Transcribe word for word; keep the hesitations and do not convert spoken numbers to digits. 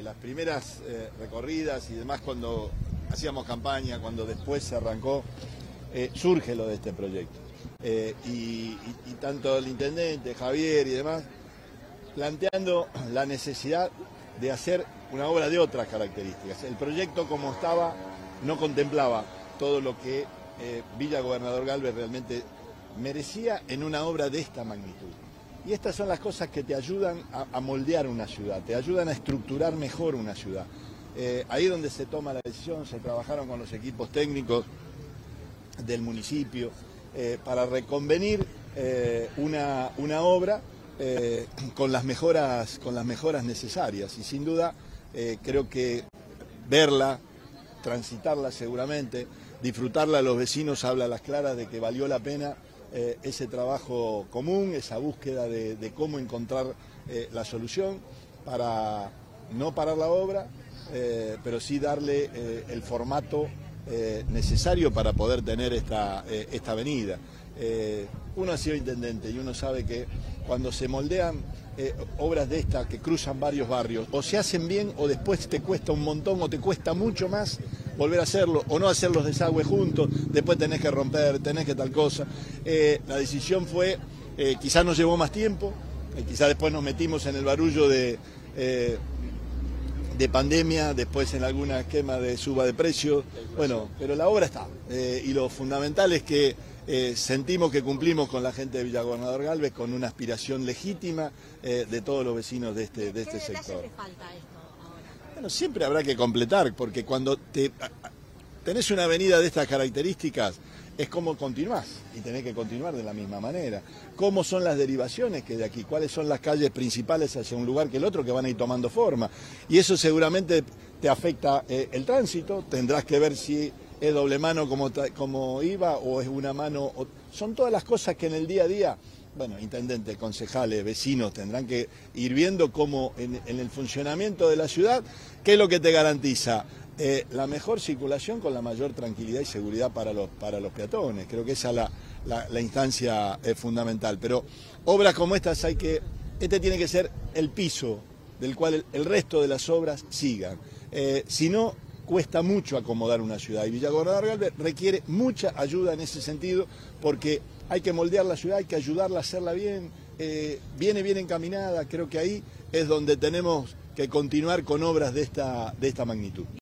las primeras eh, recorridas y demás, cuando hacíamos campaña, cuando después se arrancó, eh, surge lo de este proyecto. Eh, y, y, y tanto el intendente, Javier y demás, planteando la necesidad de hacer una obra de otras características. El proyecto como estaba no contemplaba todo lo que eh, Villa Gobernador Galvez realmente merecía en una obra de esta magnitud. Y estas son las cosas que te ayudan a, a moldear una ciudad, te ayudan a estructurar mejor una ciudad. Eh, ahí donde se toma la decisión, se trabajaron con los equipos técnicos del municipio eh, para reconvenir eh, una, una obra eh, con las mejoras, con las mejoras necesarias. Y sin duda eh, creo que verla, transitarla seguramente, disfrutarla a los vecinos habla a las claras de que valió la pena eh, ese trabajo común, esa búsqueda de, de cómo encontrar eh, la solución para no parar la obra, eh, pero sí darle eh, el formato eh, necesario para poder tener esta, eh, esta avenida. Eh, uno ha sido intendente y uno sabe que cuando se moldean eh, obras de estas que cruzan varios barrios, o se hacen bien o después te cuesta un montón o te cuesta mucho más volver a hacerlo, o no hacer los desagües juntos, después tenés que romper, tenés que tal cosa. Eh, la decisión fue, eh, quizás nos llevó más tiempo, eh, quizás después nos metimos en el barullo de, eh, de pandemia, después en algún esquema de suba de precios, bueno, pero la obra está, eh, y lo fundamental es que eh, sentimos que cumplimos con la gente de Villa Gobernador Galvez, con una aspiración legítima eh, de todos los vecinos de este, de este sector. ¿Qué le falta a esto ahora? Bueno, siempre habrá que completar, porque cuando te, tenés una avenida de estas características, es como continuás, y tenés que continuar de la misma manera. ¿Cómo son las derivaciones que de aquí? ¿Cuáles son las calles principales hacia un lugar que el otro que van a ir tomando forma? Y eso seguramente te afecta eh, el tránsito, tendrás que ver si es doble mano como, como iba o es una mano. O, son todas las cosas que en el día a día, bueno, intendentes, concejales, vecinos tendrán que ir viendo cómo en, en el funcionamiento de la ciudad, qué es lo que te garantiza eh, la mejor circulación con la mayor tranquilidad y seguridad para los, para los peatones. Creo que esa es la, la, la instancia eh, fundamental. Pero obras como estas hay que, este tiene que ser el piso del cual el, el resto de las obras sigan. Eh, si no, cuesta mucho acomodar una ciudad y Villa Gobernador Galvez requiere mucha ayuda en ese sentido, porque hay que moldear la ciudad, hay que ayudarla a hacerla bien, eh, viene bien encaminada. Creo que ahí es donde tenemos que continuar con obras de esta, de esta magnitud.